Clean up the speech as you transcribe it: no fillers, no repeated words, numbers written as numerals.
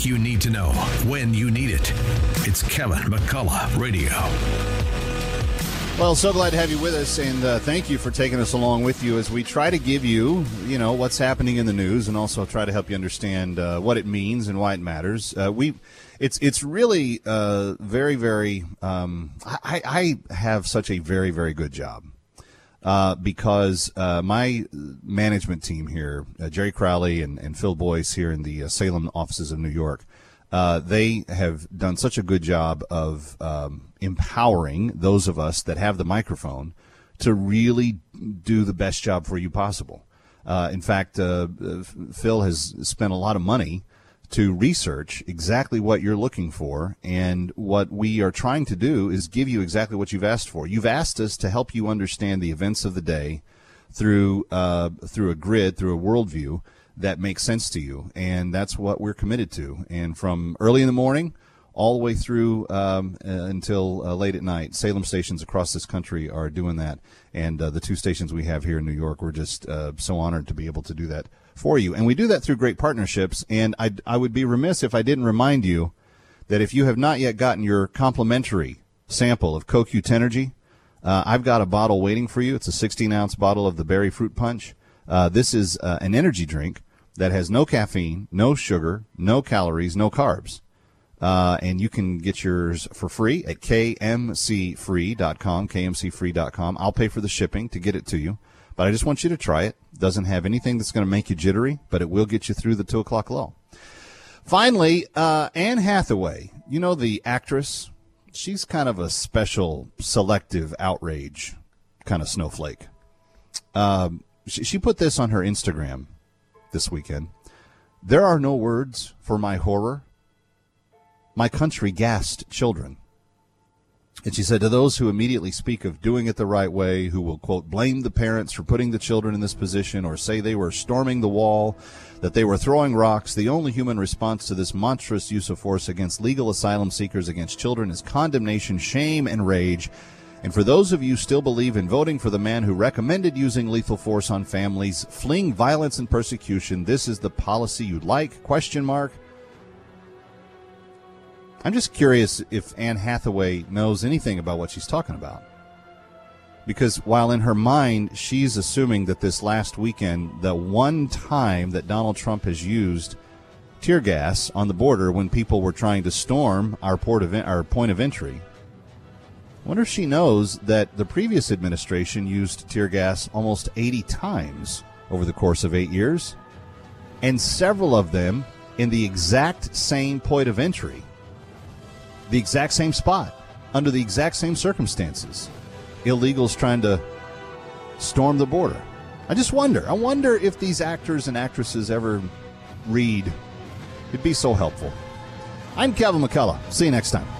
think you need to know when you need it. It's Kevin McCullough Radio. Well, so glad to have you with us, and thank you for taking us along with you as we try to give you, what's happening in the news, and also try to help you understand what it means and why it matters. It's really very, very. I have such a very, very good job because my management team here, Jerry Crowley and Phil Boyce here in the Salem offices of New York. They have done such a good job of empowering those of us that have the microphone to really do the best job for you possible. In fact, Phil has spent a lot of money to research exactly what you're looking for, and what we are trying to do is give you exactly what you've asked for. You've asked us to help you understand the events of the day through a grid, through a worldview that makes sense to you, and that's what we're committed to. And from early in the morning all the way through until late at night, Salem stations across this country are doing that, and the two stations we have here in New York, we're just so honored to be able to do that for you. And we do that through great partnerships, and I would be remiss if I didn't remind you that if you have not yet gotten your complimentary sample of CoQ Tenergy, I've got a bottle waiting for you. It's a 16-ounce bottle of the berry fruit punch. This is an energy drink that has no caffeine, no sugar, no calories, no carbs. And you can get yours for free at kmcfree.com. I'll pay for the shipping to get it to you. But I just want you to try it. It doesn't have anything that's going to make you jittery, but it will get you through the 2 o'clock lull. Finally, Anne Hathaway, the actress, she's kind of a special, selective outrage kind of snowflake. She put this on her Instagram this weekend. There are no words for my horror. My country gassed children. And she said, to those who immediately speak of doing it the right way, who will, quote, blame the parents for putting the children in this position or say they were storming the wall, that they were throwing rocks, the only human response to this monstrous use of force against legal asylum seekers against children is condemnation, shame, and rage. And for those of you who still believe in voting for the man who recommended using lethal force on families, fleeing violence and persecution, this is the policy you'd like, ? I'm just curious if Anne Hathaway knows anything about what she's talking about. Because while in her mind she's assuming that this last weekend, the one time that Donald Trump has used tear gas on the border when people were trying to storm our point of entry, I wonder if she knows that the previous administration used tear gas almost 80 times over the course of 8 years, and several of them in the exact same point of entry, the exact same spot, under the exact same circumstances. Illegals trying to storm the border. I wonder if these actors and actresses ever read. It'd be so helpful. I'm Kevin McCullough. See you next time.